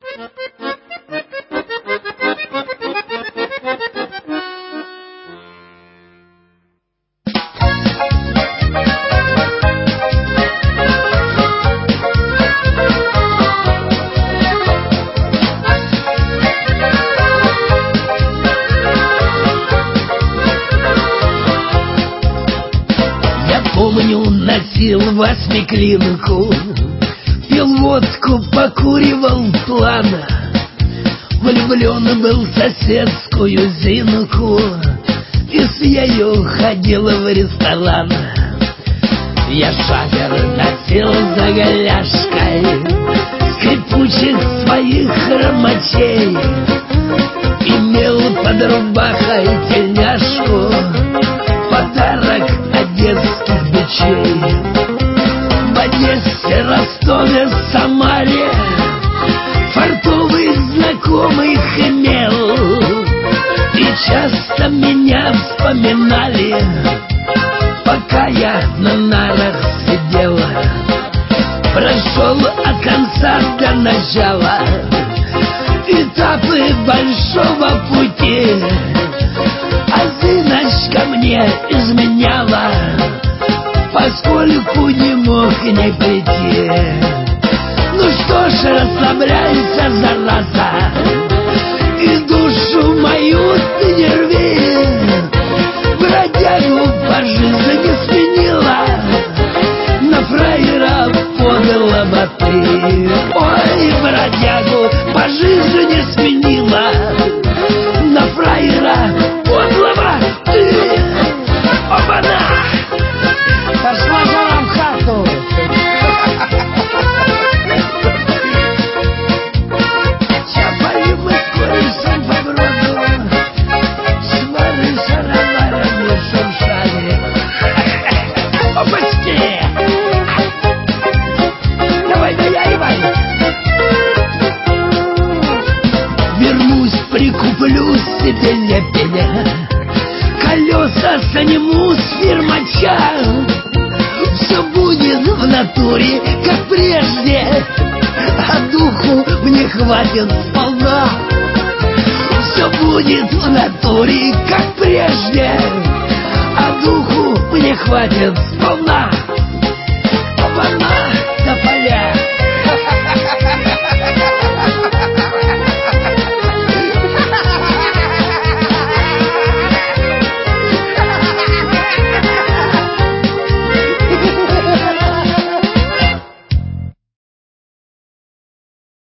Помню, носил восьмиклинку, пил водку, покуривал плана, влюблен был в соседскую Зинку и с ею ходил в ресторан. Я шафер носил за голяшкой скрипучих своих хромачей, имел под рубахой тельняшку, подарок одесских бичей. В Одессе, Ростове, Самаре фартовый знакомых имел, и часто меня вспоминали, пока я на нарах сидела. Прошел от конца до начала этапы большого пути, а Зиночка мне изменяла, поскольку не мог не прийти. Ну что ж, расслабляйся, зараза, и душу мою ты не рви. Бродягу по жизни сменила, на фраера подлого ты. Ой, бродягу по жизни сменила, на фраера подлого ты. Оба-на! Пошла жара в хату. Чапали мы с корышем по броду, шмары шароварами шуршали. Опачки! Давай, наяривай! Вернусь, прикуплю себе лепеня, колеса сниму с фирмача. Все будет в натуре, как прежде, а духу мне хватит сполна. Все будет в натуре, как прежде, а духу мне хватит сполна.